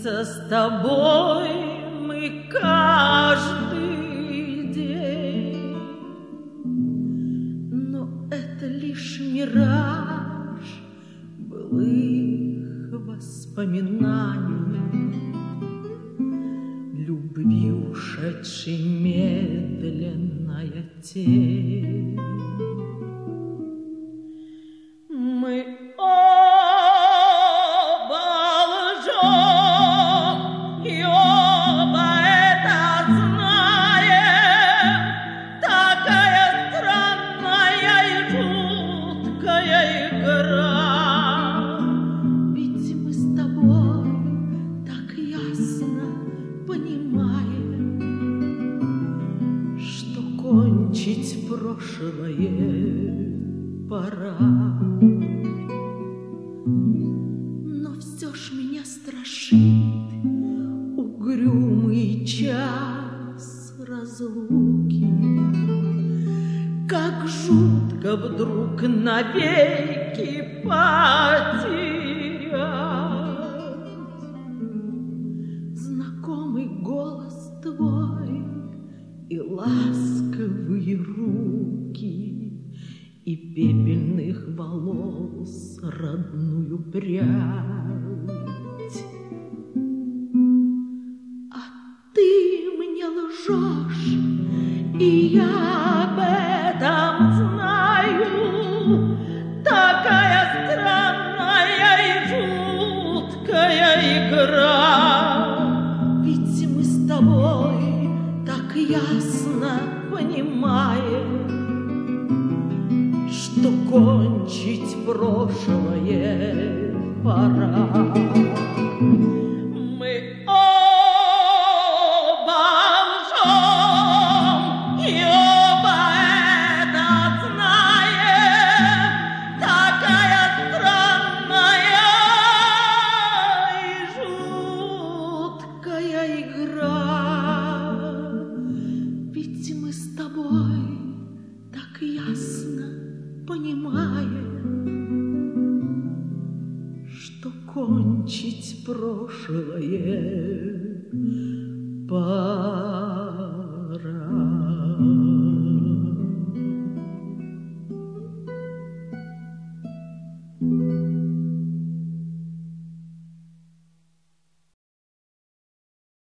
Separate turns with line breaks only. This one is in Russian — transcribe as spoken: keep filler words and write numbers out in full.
видимся с тобой мы каждый день, но это лишь мираж былых воспоминаний, любви ушедшей медленная тень. Мы оба лжем, и оба это знаем. Такая странная и жуткая игра. Ведь мы с тобой так ясно понимаем, что кончить прошлое пора. Но все ж меня страшит угрюмый час разлуки. Как жутко вдруг навеки потерять знакомый голос твой и ласковые руки, и пепельных волос родную прядь. А ты мне лжешь, и я об этом знаю. Такая странная и жуткая игра. Ведь мы с тобой так ясно понимаем, что кончить прошлое пора. Мы оба лжем, и оба это знаем. Такая странная и жуткая игра. Ведь мы с тобой так ясно понимаем, что кончить прошлое пора.